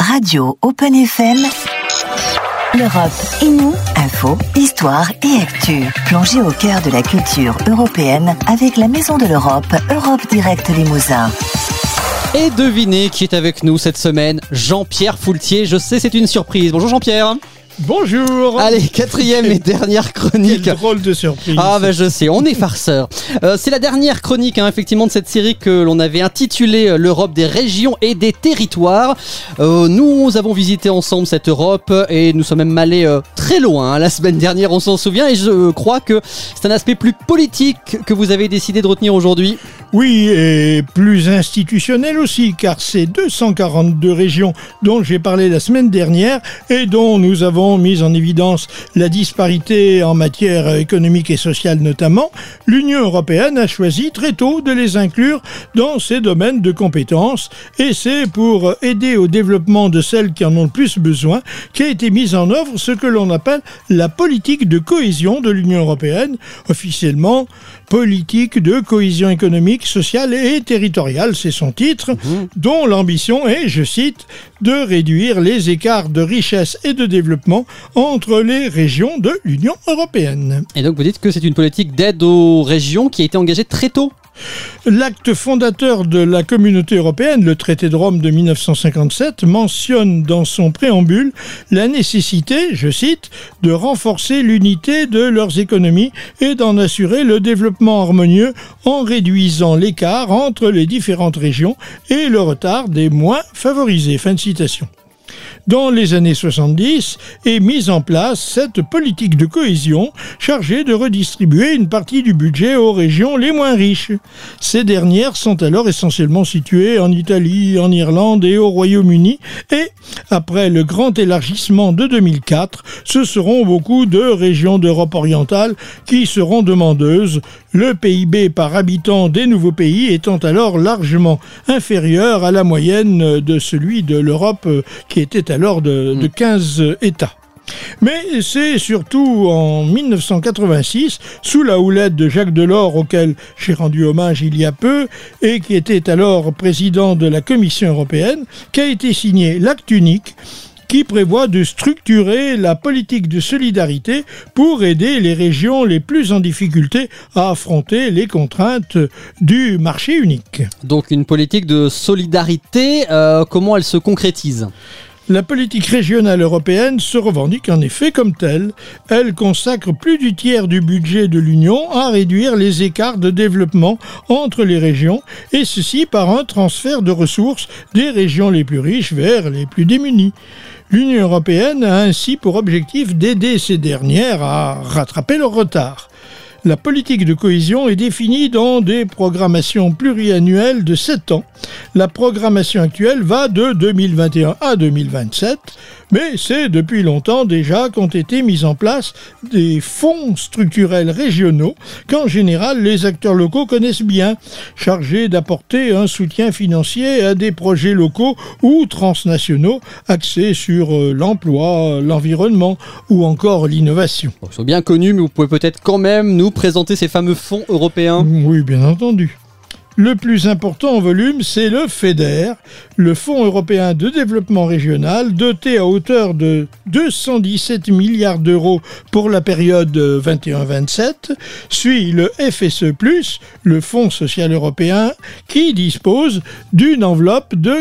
Radio Open FM. L'Europe et nous, info, histoire et actu. Plongez au cœur de la culture européenne avec la Maison de l'Europe, Europe Direct Limousin. Et devinez qui est avec nous cette semaine, Jean-Pierre Foultier. Je sais, c'est une surprise. Bonjour Jean-Pierre. Bonjour. Allez, quatrième et dernière chronique. Quelle drôle de surprise. Ah ben je sais, on est farceurs. C'est la dernière chronique effectivement de cette série que l'on avait intitulée l'Europe des régions et des territoires. Nous avons visité ensemble cette Europe et nous sommes même allés très loin. La semaine dernière, on s'en souvient, et je crois que c'est un aspect plus politique que vous avez décidé de retenir aujourd'hui. Oui, et plus institutionnel aussi, car ces 242 régions dont j'ai parlé la semaine dernière et dont nous avons mis en évidence la disparité en matière économique et sociale notamment, l'Union européenne a choisi très tôt de les inclure dans ses domaines de compétences, et c'est pour aider au développement de celles qui en ont le plus besoin qu'a été mise en œuvre ce que l'on appelle la politique de cohésion de l'Union européenne, officiellement politique de cohésion économique, sociale et territoriale, c'est son titre, dont l'ambition est, je cite, de réduire les écarts de richesse et de développement entre les régions de l'Union européenne. Et donc vous dites que c'est une politique d'aide aux régions qui a été engagée très tôt. L'acte fondateur de la communauté européenne, le traité de Rome de 1957, mentionne dans son préambule la nécessité, je cite, de renforcer l'unité de leurs économies et d'en assurer le développement harmonieux en réduisant l'écart entre les différentes régions et le retard des moins favorisés. Fin de citation. Dans les années 70 est mise en place cette politique de cohésion chargée de redistribuer une partie du budget aux régions les moins riches. Ces dernières sont alors essentiellement situées en Italie, en Irlande et au Royaume-Uni, et après le grand élargissement de 2004, ce seront beaucoup de régions d'Europe orientale qui seront demandeuses, le PIB par habitant des nouveaux pays étant alors largement inférieur à la moyenne de celui de l'Europe qui était alors de 15 États. Mais c'est surtout en 1986, sous la houlette de Jacques Delors, auquel j'ai rendu hommage il y a peu, et qui était alors président de la Commission européenne, qu'a été signé l'acte unique qui prévoit de structurer la politique de solidarité pour aider les régions les plus en difficulté à affronter les contraintes du marché unique. Donc une politique de solidarité, comment elle se concrétise ? La politique régionale européenne se revendique en effet comme telle. Elle consacre plus du tiers du budget de l'Union à réduire les écarts de développement entre les régions, et ceci par un transfert de ressources des régions les plus riches vers les plus démunies. L'Union européenne a ainsi pour objectif d'aider ces dernières à rattraper leur retard. La politique de cohésion est définie dans des programmations pluriannuelles de 7 ans. La programmation actuelle va de 2021 à 2027, mais c'est depuis longtemps déjà qu'ont été mis en place des fonds structurels régionaux qu'en général les acteurs locaux connaissent bien, chargés d'apporter un soutien financier à des projets locaux ou transnationaux axés sur l'emploi, l'environnement ou encore l'innovation. Ils sont bien connus, mais vous pouvez peut-être quand même nous présenter ces fameux fonds européens. Oui, bien entendu. Le plus important en volume, c'est le FEDER, le Fonds européen de développement régional, doté à hauteur de 217 milliards d'euros pour la période 21-27, suit le FSE+, le Fonds social européen, qui dispose d'une enveloppe de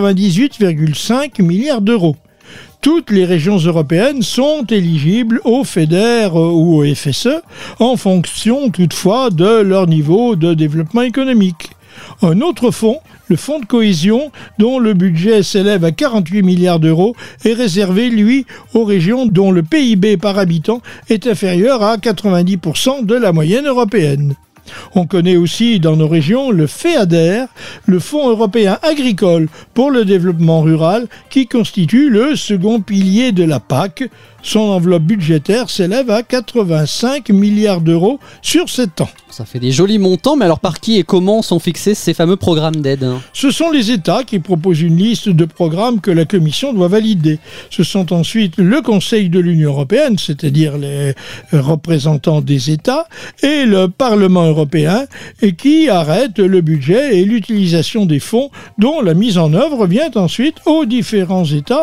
98,5 milliards d'euros. Toutes les régions européennes sont éligibles au FEDER ou au FSE, en fonction toutefois de leur niveau de développement économique. Un autre fonds, le fonds de cohésion, dont le budget s'élève à 48 milliards d'euros, est réservé, lui, aux régions dont le PIB par habitant est inférieur à 90% de la moyenne européenne. On connaît aussi dans nos régions le FEADER, le Fonds européen agricole pour le développement rural, qui constitue le second pilier de la PAC. Son enveloppe budgétaire s'élève à 85 milliards d'euros sur 7 ans. Ça fait des jolis montants, mais alors par qui et comment sont fixés ces fameux programmes d'aide ? Ce sont les États qui proposent une liste de programmes que la Commission doit valider. Ce sont ensuite le Conseil de l'Union européenne, c'est-à-dire les représentants des États, et le Parlement européen et qui arrête le budget et l'utilisation des fonds dont la mise en œuvre vient ensuite aux différents États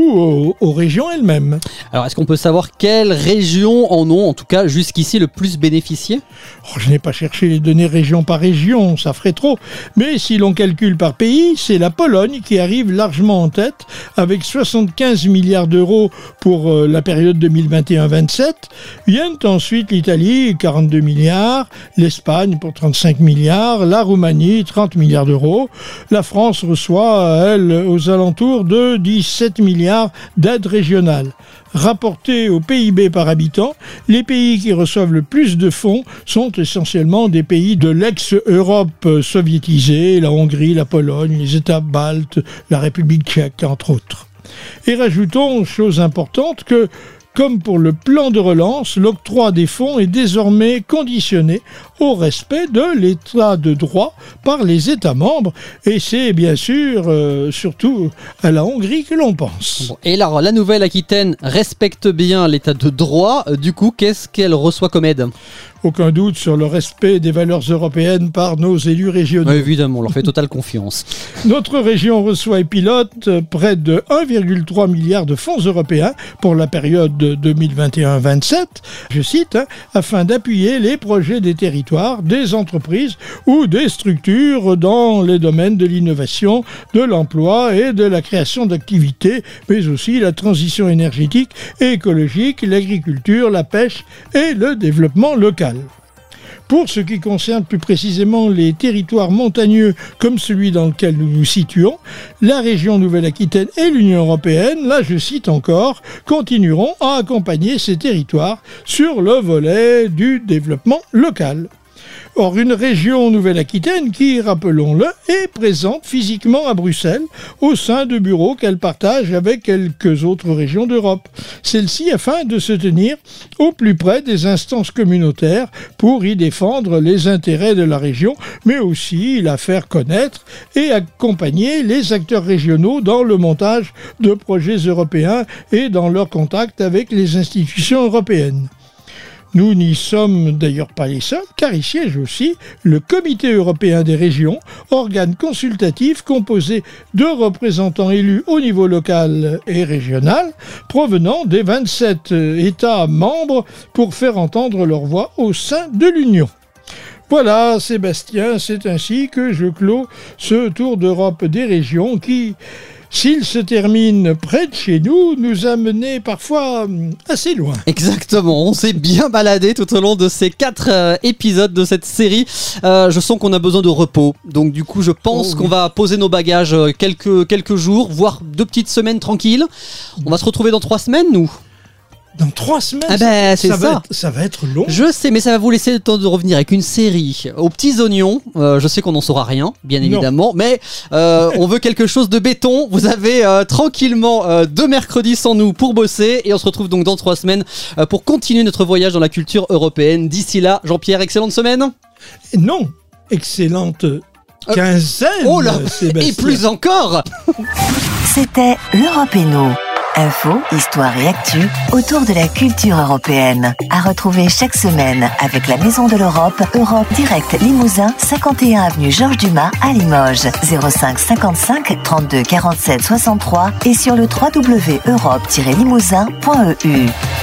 ou aux régions elles-mêmes. Alors, est-ce qu'on peut savoir quelles régions en ont, en tout cas jusqu'ici, le plus bénéficié ? Je n'ai pas cherché les données région par région, ça ferait trop. Mais si l'on calcule par pays, c'est la Pologne qui arrive largement en tête avec 75 milliards d'euros pour la période 2021-27. Viennent ensuite l'Italie, 42 milliards, l'Espagne pour 35 milliards, la Roumanie, 30 milliards d'euros. La France reçoit, elle, aux alentours de 17 milliards d'aides régionales. Rapporté au PIB par habitant, les pays qui reçoivent le plus de fonds sont essentiellement des pays de l'ex-Europe soviétisée, la Hongrie, la Pologne, les États baltes, la République tchèque, entre autres. Et rajoutons, chose importante, que comme pour le plan de relance, l'octroi des fonds est désormais conditionné au respect de l'état de droit par les États membres. Et c'est bien sûr, surtout à la Hongrie que l'on pense. Bon, et alors, la Nouvelle-Aquitaine respecte bien l'état de droit. Du coup, qu'est-ce qu'elle reçoit comme aide ? Aucun doute sur le respect des valeurs européennes par nos élus régionaux. Évidemment, on leur fait totale confiance. Notre région reçoit et pilote près de 1,3 milliard de fonds européens pour la période 2021-27, je cite, afin d'appuyer les projets des territoires, des entreprises ou des structures dans les domaines de l'innovation, de l'emploi et de la création d'activités, mais aussi la transition énergétique et écologique, l'agriculture, la pêche et le développement local. Pour ce qui concerne plus précisément les territoires montagneux comme celui dans lequel nous nous situons, la région Nouvelle-Aquitaine et l'Union européenne, là je cite encore, continueront à accompagner ces territoires sur le volet du développement local. Or, une région Nouvelle-Aquitaine qui, rappelons-le, est présente physiquement à Bruxelles au sein de bureaux qu'elle partage avec quelques autres régions d'Europe. Celle-ci afin de se tenir au plus près des instances communautaires pour y défendre les intérêts de la région, mais aussi la faire connaître et accompagner les acteurs régionaux dans le montage de projets européens et dans leur contact avec les institutions européennes. Nous n'y sommes d'ailleurs pas les seuls, car y siège aussi le Comité européen des régions, organe consultatif composé de représentants élus au niveau local et régional, provenant des 27 États membres pour faire entendre leur voix au sein de l'Union. Voilà, Sébastien, c'est ainsi que je clôt ce tour d'Europe des régions qui, s'il se termine près de chez nous, nous a menés parfois assez loin. Exactement, on s'est bien baladé tout au long de ces 4 épisodes de cette série. Je sens qu'on a besoin de repos, donc du coup je pense qu'on va poser nos bagages quelques jours, voire 2 petites semaines tranquilles. On va se retrouver dans 3 semaines, nous. Dans 3 semaines, ah ben, ça va être long. Je sais, mais ça va vous laisser le temps de revenir avec une série aux petits oignons. Je sais qu'on n'en saura rien, bien évidemment, mais on veut quelque chose de béton. Vous avez tranquillement 2 mercredis sans nous pour bosser, et on se retrouve donc dans 3 semaines pour continuer notre voyage dans la culture européenne. D'ici là, Jean-Pierre, excellente semaine. Non, excellente quinzaine. Oh là, Sébastien. Et plus encore. C'était l'Europe et nous. Info, histoire et actu autour de la culture européenne. À retrouver chaque semaine avec la Maison de l'Europe, Europe Direct Limousin, 51 avenue Georges Dumas à Limoges, 05 55 32 47 63 et sur le www.europe-limousin.eu.